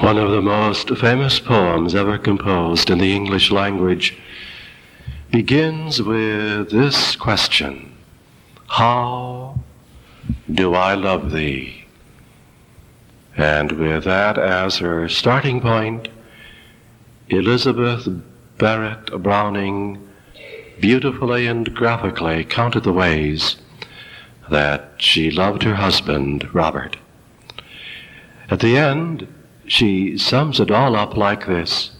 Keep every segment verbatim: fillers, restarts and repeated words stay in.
One of the most famous poems ever composed in the English language begins with this question: how do I love thee? And with that as her starting point, Elizabeth Barrett Browning beautifully and graphically counted the ways that she loved her husband, Robert. At the end, she sums it all up like this: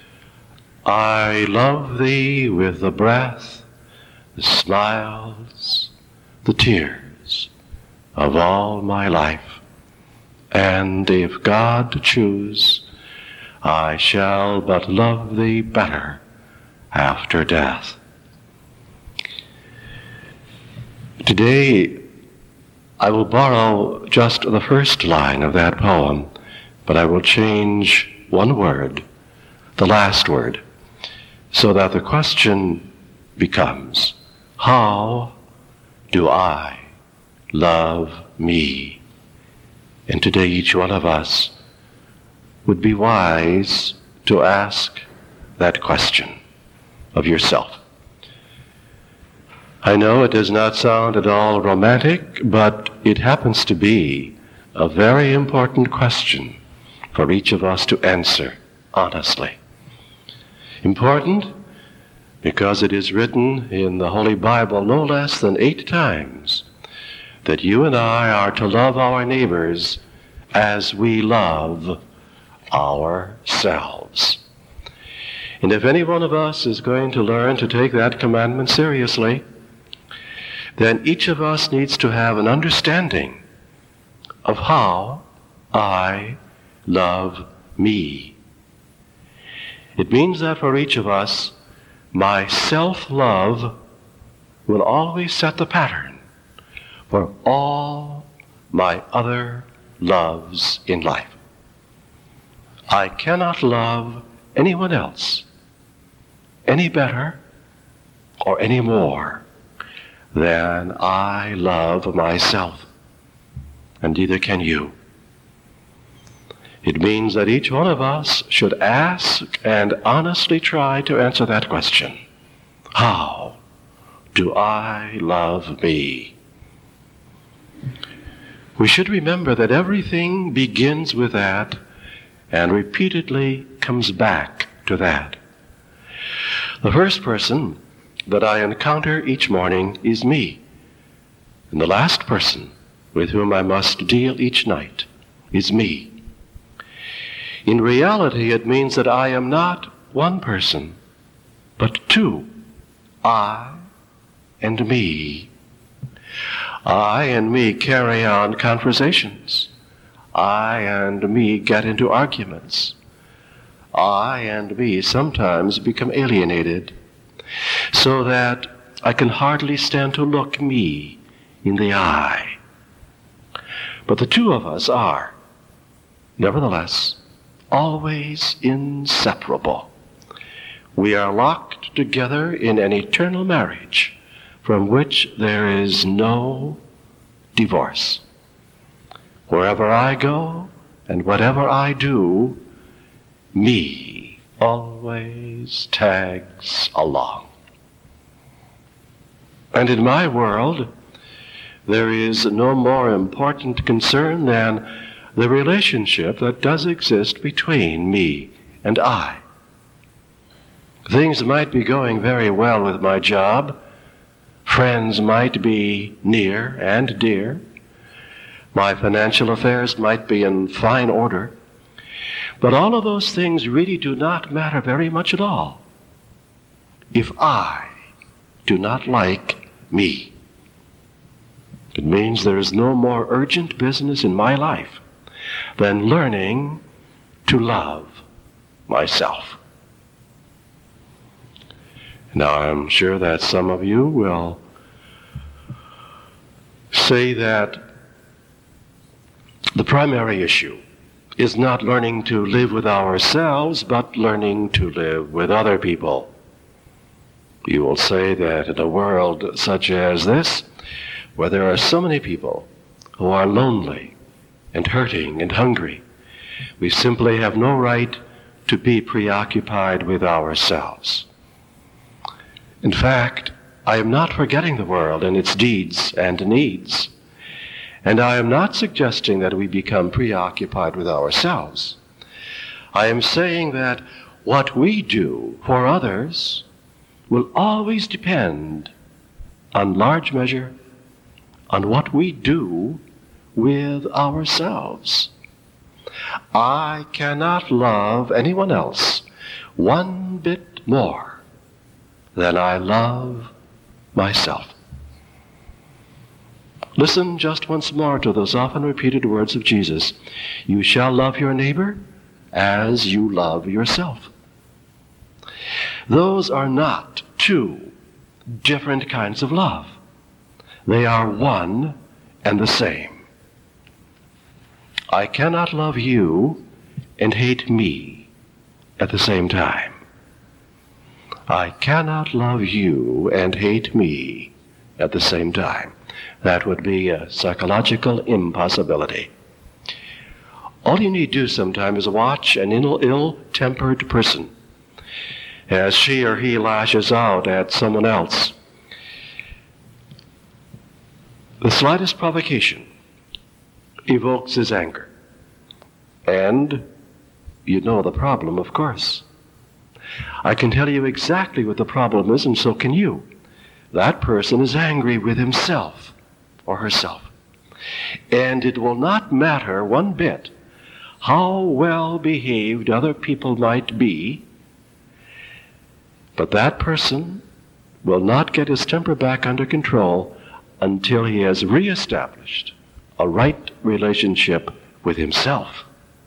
I love thee with the breath, the smiles, the tears of all my life. And if God choose, I shall but love thee better after death. Today, I will borrow just the first line of that poem, but I will change one word, the last word, so that the question becomes, how do I love me? And today each one of us would be wise to ask that question of yourself. I know it does not sound at all romantic, but it happens to be a very important question for each of us to answer honestly. Important because it is written in the Holy Bible no less than eight times that you and I are to love our neighbors as we love ourselves. And if any one of us is going to learn to take that commandment seriously, then each of us needs to have an understanding of how I love me. It means that for each of us, my self-love will always set the pattern for all my other loves in life. I cannot love anyone else any better or any more than I love myself, and neither can you. It means that each one of us should ask and honestly try to answer that question. How do I love me? We should remember that everything begins with that and repeatedly comes back to that. The first person that I encounter each morning is me. And the last person with whom I must deal each night is me. In reality, it means that I am not one person, but two. I and me. I and me carry on conversations. I and me get into arguments. I and me sometimes become alienated, so that I can hardly stand to look me in the eye. But the two of us are, nevertheless, always inseparable. We are locked together in an eternal marriage from which there is no divorce. Wherever I go and whatever I do, me always tags along. And in my world, there is no more important concern than the relationship that does exist between me and I. Things might be going very well with my job. Friends might be near and dear. My financial affairs might be in fine order. But all of those things really do not matter very much at all if I do not like me. It means there is no more urgent business in my life than learning to love myself. Now, I'm sure that some of you will say that the primary issue is not learning to live with ourselves, but learning to live with other people. You will say that in a world such as this, where there are so many people who are lonely and hurting and hungry, We simply have no right to be preoccupied with ourselves. In fact, I am not forgetting the world and its deeds and needs. And I am not suggesting that we become preoccupied with ourselves. I am saying that what we do for others will always depend, on large measure, on what we do with ourselves. I cannot love anyone else one bit more than I love myself. Listen just once more to those often repeated words of Jesus. You shall love your neighbor as you love yourself. Those are not two different kinds of love. They are one and the same. I cannot love you and hate me at the same time. I cannot love you and hate me at the same time. That would be a psychological impossibility. All you need to do sometime is watch an ill, ill-tempered person as she or he lashes out at someone else. The slightest provocation evokes his anger. And you know the problem, of course. I can tell you exactly what the problem is, and so can you. That person is angry with himself or herself. And it will not matter one bit how well behaved other people might be, but that person will not get his temper back under control until he has reestablished a right relationship with himself.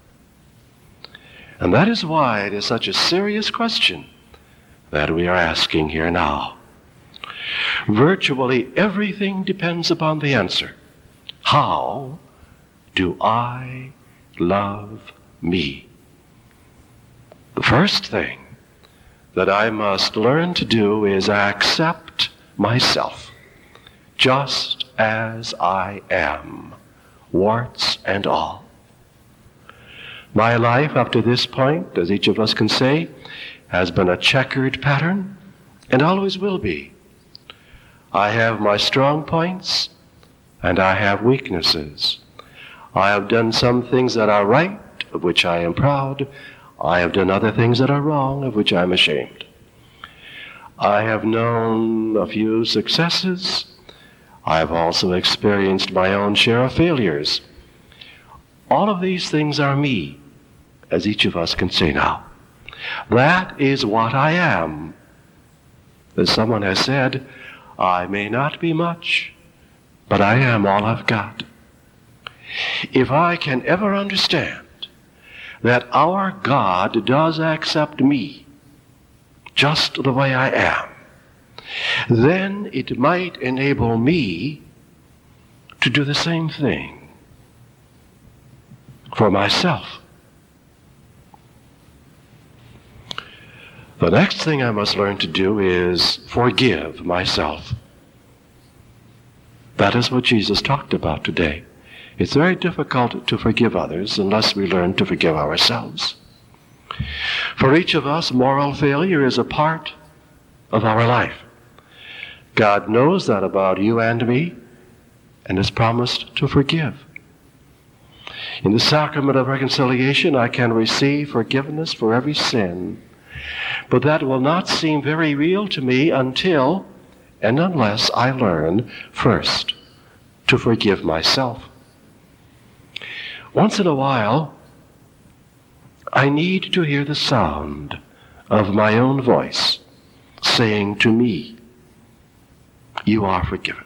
And that is why it is such a serious question that we are asking here now. Virtually everything depends upon the answer. How do I love me? The first thing that I must learn to do is accept myself just as I am, warts and all. My life up to this point, as each of us can say, has been a checkered pattern and always will be. I have my strong points and I have weaknesses. I have done some things that are right, of which I am proud. I have done other things that are wrong, of which I am ashamed. I have known a few successes. I have also experienced my own share of failures. All of these things are me, as each of us can say now. That is what I am. As someone has said, I may not be much, but I am all I've got. If I can ever understand that our God does accept me just the way I am, then it might enable me to do the same thing for myself. The next thing I must learn to do is forgive myself. That is what Jesus talked about today. It's very difficult to forgive others unless we learn to forgive ourselves. For each of us, moral failure is a part of our life. God knows that about you and me and has promised to forgive. In the sacrament of reconciliation, I can receive forgiveness for every sin, but that will not seem very real to me until and unless I learn first to forgive myself. Once in a while, I need to hear the sound of my own voice saying to me, you are forgiven.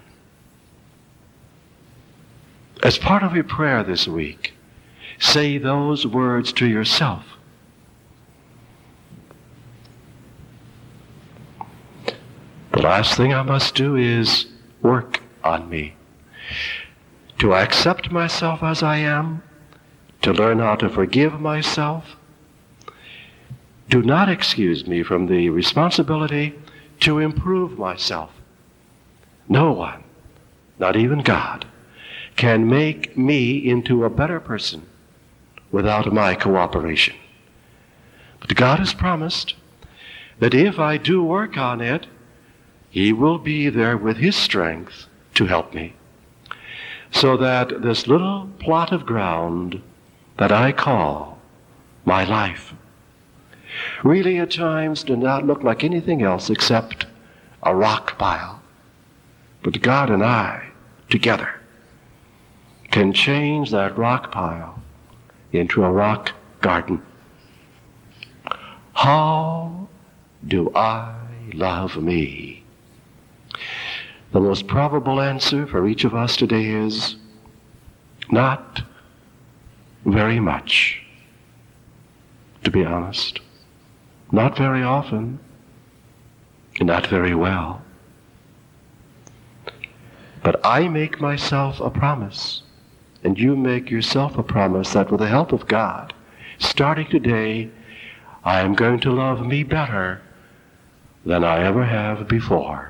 As part of your prayer this week, say those words to yourself. The last thing I must do is work on me. To accept myself as I am, to learn how to forgive myself. Do not excuse me from the responsibility to improve myself. No one, not even God, can make me into a better person without my cooperation. But God has promised that if I do work on it, He will be there with His strength to help me, so that this little plot of ground that I call my life really at times do not look like anything else except a rock pile. But God and I, together, can change that rock pile into a rock garden. How do I love me? The most probable answer for each of us today is not very much, to be honest. Not very often, and not very well. But I make myself a promise, and you make yourself a promise that with the help of God, starting today, I am going to love me better than I ever have before.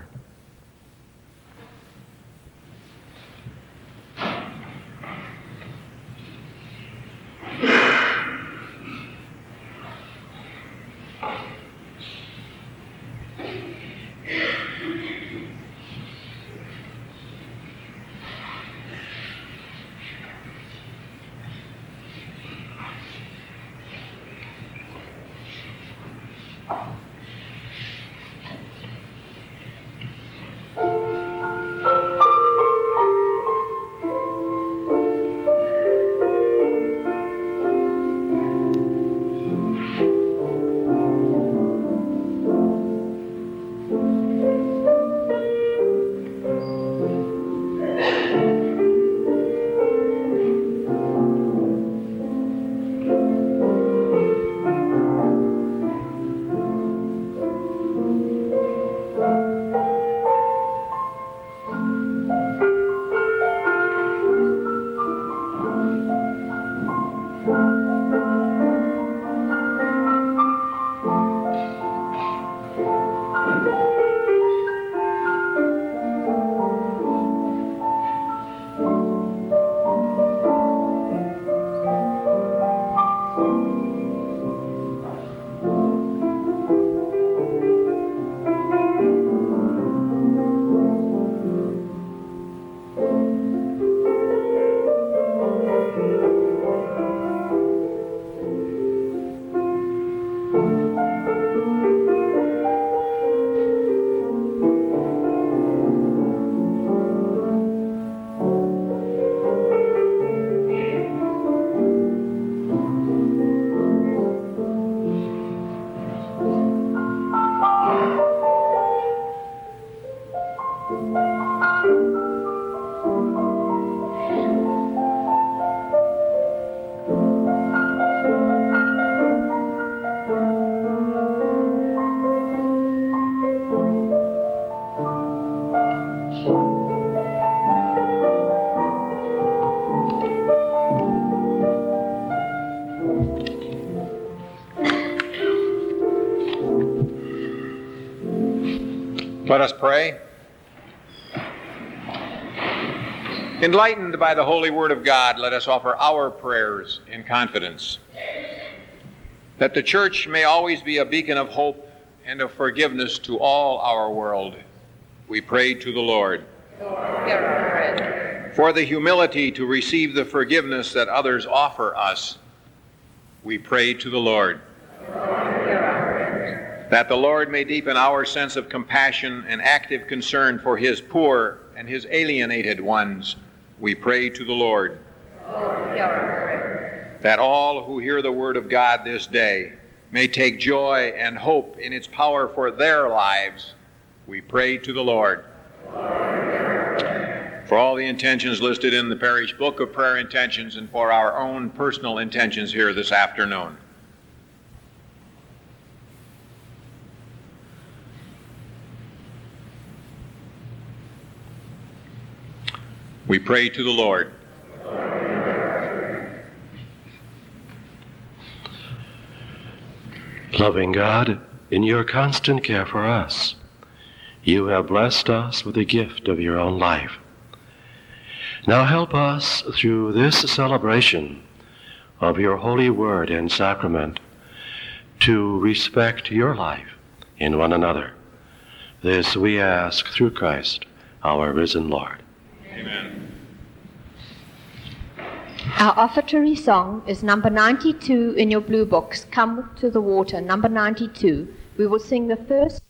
Let us pray. Enlightened by the holy word of God, let us offer our prayers in confidence, that the church may always be a beacon of hope and of forgiveness to all our world. We pray to the Lord. Lord, for the humility to receive the forgiveness that others offer us, we pray to the Lord. Lord, that the Lord may deepen our sense of compassion and active concern for His poor and His alienated ones, we pray to the Lord. Lord, that all who hear the word of God this day may take joy and hope in its power for their lives, we pray to the Lord. Lord, for all the intentions listed in the parish book of prayer intentions and for our own personal intentions here this afternoon, we pray to the Lord. Loving God, in your constant care for us, you have blessed us with the gift of your own life. Now help us through this celebration of your holy word and sacrament to respect your life in one another. This we ask through Christ, our risen Lord. Amen. Our offertory song is number ninety-two in your blue books, Come to the Water, number ninety-two. We will sing the first